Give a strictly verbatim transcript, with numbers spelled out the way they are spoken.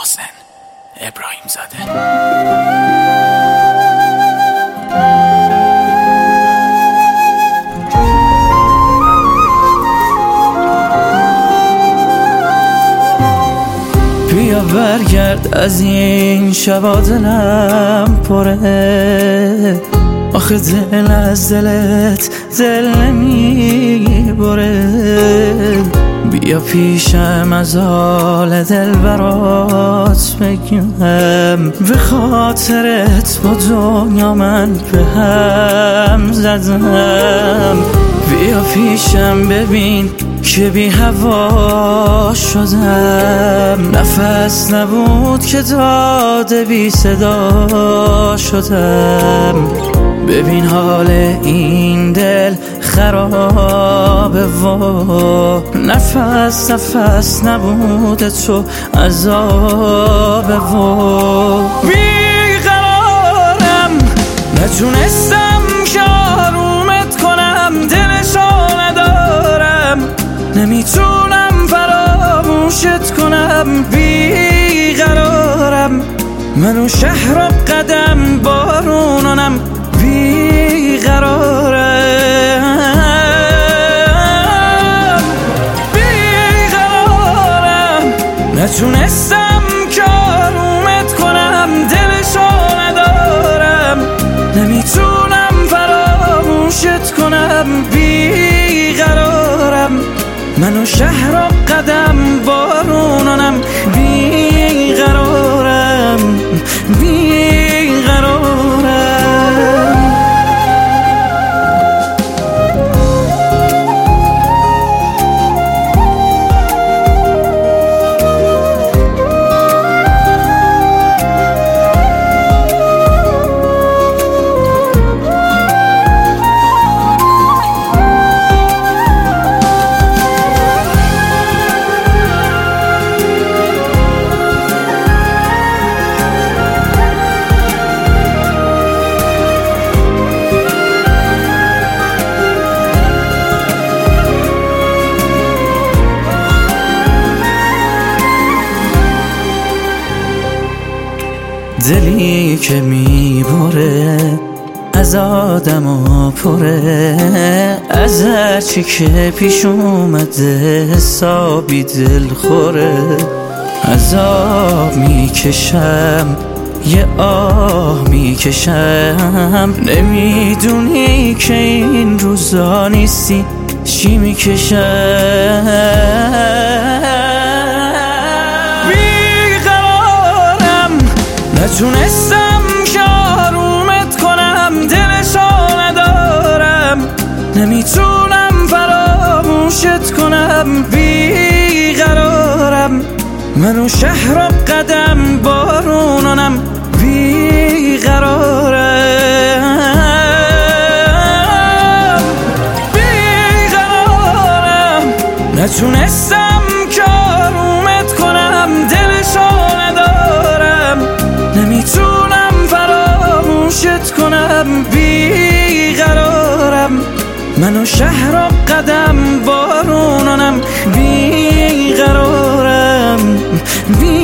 محسن ابراهیم زاده. بیا برگرد از این شبا دلم پره، آخه دل از دلت دل نمی بره. بیا پیشم از حال دل برات بگم، به خاطرت با دنیا من به هم زدم. بیا پیشم ببین که بی هوا شدم، نفس نبود که داده بی صدا شدم. ببین حال این دل خرابه و نفس نفس نبود تو عذابه و بیقرارم، نتونستم که آرومت کنم، دلشو ندارم، نمیتونم فراموشت کنم. بیقرارم، منو شهر و قدم بارونانم. بیقرارم بیقرارم، نتونستم که آرومت کنم، دلشو ندارم، نمیتونم فراموشت کنم. بیقرارم، منو شهر و قدم بارونانم. بیقرارم بیقرارم. دلی که میبره از آدم و پره، از هرچی که پیش اومده حسابی دل خوره. عذاب میکشم یه آه میکشم، نمیدونی که این روزا نیستی چی میکشم. نتونستم که آرومت کنم، دلشو ندارم، نمیتونم فراموشت کنم. بیقرارم، منو شهر و قدم بارونانم. بیقرارم بیقرارم، نتونستم که آرومت کنم، دلشو ندارم، نمیتونم فراموشت کنم. بیقرارم، منو شهر و قدم بارونانم. بیقرارم بی